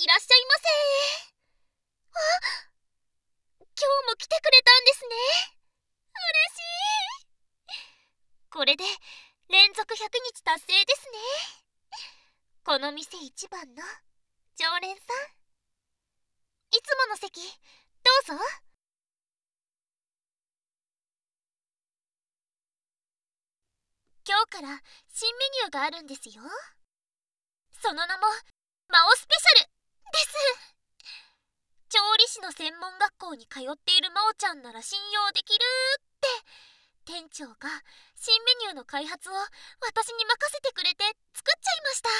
いらっしゃいませ。今日も来てくれたんですね。嬉しい。これで連続100日達成ですね。この店一番の常連さん。いつもの席どうぞ。今日から新メニューがあるんですよ。その名も魔王スペシャルです。調理師の専門学校に通っている真央ちゃんなら信用できるって店長が新メニューの開発を私に任せてくれて作っちゃいました。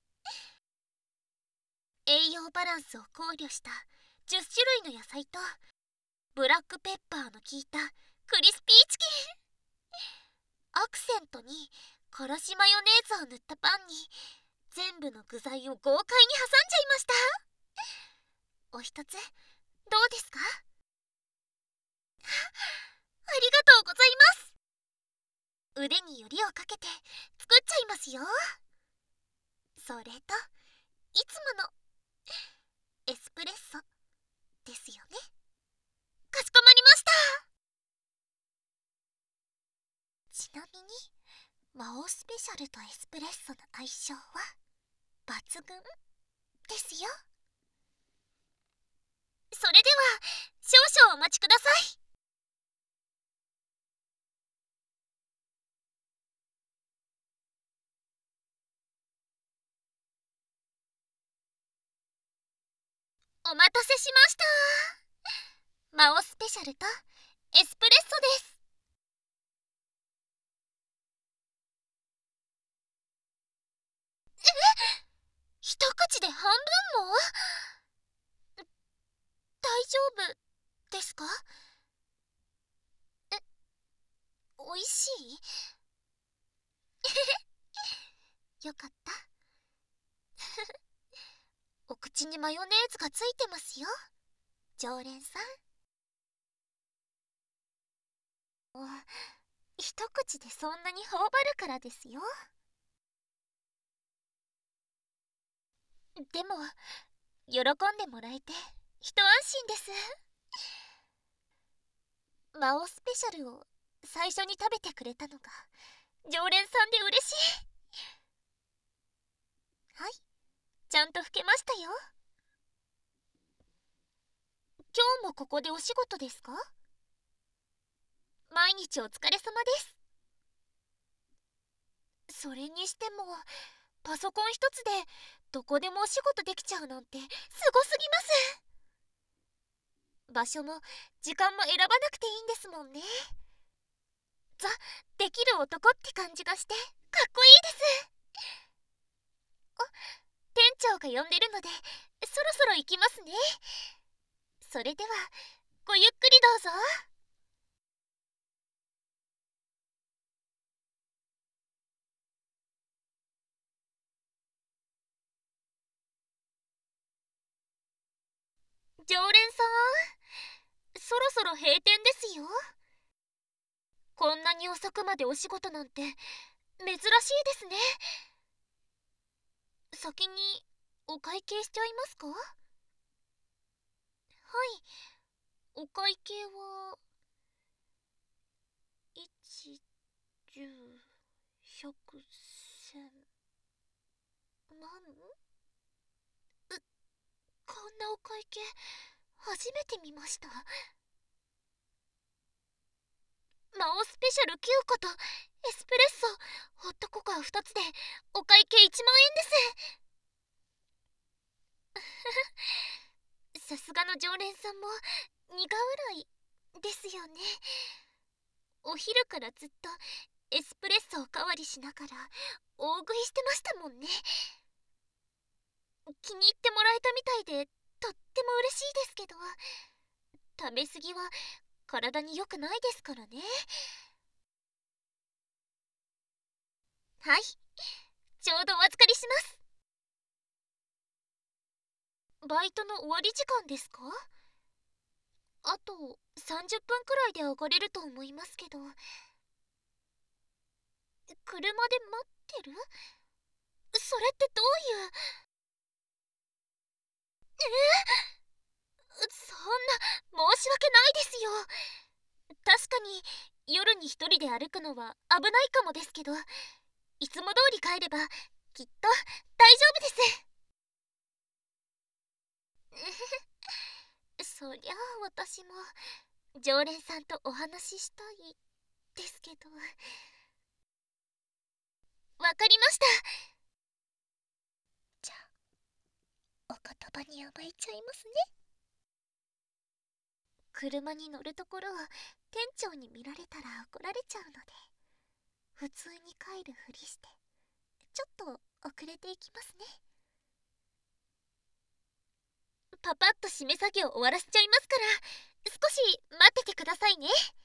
栄養バランスを考慮した10種類の野菜とブラックペッパーの効いたクリスピーチキン、アクセントにからしマヨネーズを塗ったパンに全部の具材を豪快に挟んじゃいました。お一つどうですか？ありがとうございます。腕によりをかけて作っちゃいますよ。それといつものエスプレッソですよね。かしこまりました。ちなみに魔王スペシャルとエスプレッソの相性は抜群ですよ。それでは少々お待ちください。お待たせしました。魔王スペシャルとエスプレッソです。一口で半分も？大丈夫ですか？おいしい？よかった。お口にマヨネーズがついてますよ、常連さん。一口でそんなに頬張るからですよ。でも喜んでもらえて一安心です。魔王スペシャルを最初に食べてくれたのが常連さんで嬉しい。はい、ちゃんと吹けましたよ。今日もここでお仕事ですか？毎日お疲れ様です。それにしてもパソコン一つでどこでもお仕事できちゃうなんてすごすぎます。場所も時間も選ばなくていいんですもんね。ザ・できる男って感じがしてかっこいいです。店長が呼んでるのでそろそろ行きますね。それではごゆっくりどうぞ。常連さん、そろそろ閉店ですよ。こんなに遅くまでお仕事なんて珍しいですね。先にお会計しちゃいますか？はい、お会計は1、10、100、1000万。こんなお会計初めて見ました。魔王スペシャル9個とエスプレッソホットココア2つでお会計1万円です。さすがの常連さんも苦笑いですよね。お昼からずっとエスプレッソおかわりしながら大食いしてましたもんね。気に入ってもらえたみたいでとっても嬉しいですけど、食べ過ぎは体に良くないですからね。はい、ちょうどお預かりします。バイトの終わり時間ですか？あと30分くらいで上がれると思いますけど。車で待ってる？それってどういう。 し訳ないですよ。確かに夜に一人で歩くのは危ないかもですけど、いつも通り帰ればきっと大丈夫です。そりゃあ私も常連さんとお話ししたいですけど。わかりました。じゃあお言葉に甘えちゃいますね。車に乗るところを店長に見られたら怒られちゃうので、普通に帰るふりしてちょっと遅れていきますね。パパッと締め作業終わらせちゃいますから、少し待っててくださいね。